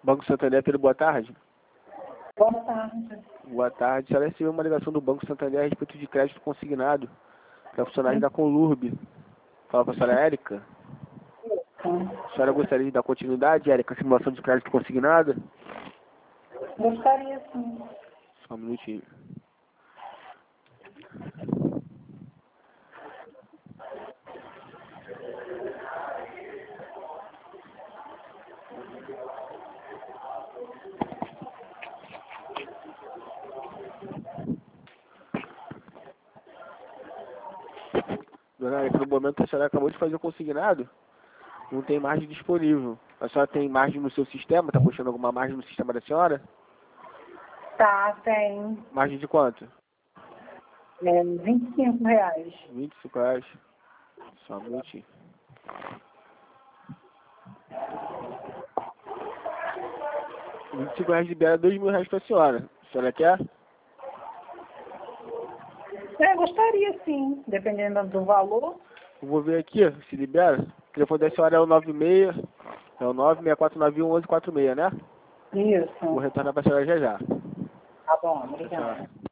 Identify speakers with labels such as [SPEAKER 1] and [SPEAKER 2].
[SPEAKER 1] Banco Santander, Pedro, boa tarde.
[SPEAKER 2] Boa tarde.
[SPEAKER 1] Boa tarde. A senhora recebeu uma ligação do Banco Santander a respeito de crédito consignado para funcionários da Conlurb. Fala para a senhora Érica. A senhora gostaria de dar continuidade, Érica, à simulação de crédito consignado?
[SPEAKER 2] Gostaria, sim.
[SPEAKER 1] Só um minutinho. Dona Érica, no momento a senhora acabou de fazer o consignado, não tem margem disponível. A senhora tem margem no seu sistema? Está puxando alguma margem no sistema da senhora?
[SPEAKER 2] Tá, tem.
[SPEAKER 1] Margem de quanto?
[SPEAKER 2] R$ 25.
[SPEAKER 1] R$ 25. Só um minutinho. R$ 25 libera R$ 2.000 para a senhora. A senhora quer?
[SPEAKER 2] Gostaria, sim. Dependendo do valor.
[SPEAKER 1] Eu vou ver aqui, se libera. O telefone da senhora é o 96, é o 964911146, né?
[SPEAKER 2] Isso.
[SPEAKER 1] Vou retornar para a senhora já já.
[SPEAKER 2] Tá bom, obrigada.
[SPEAKER 1] Tchau.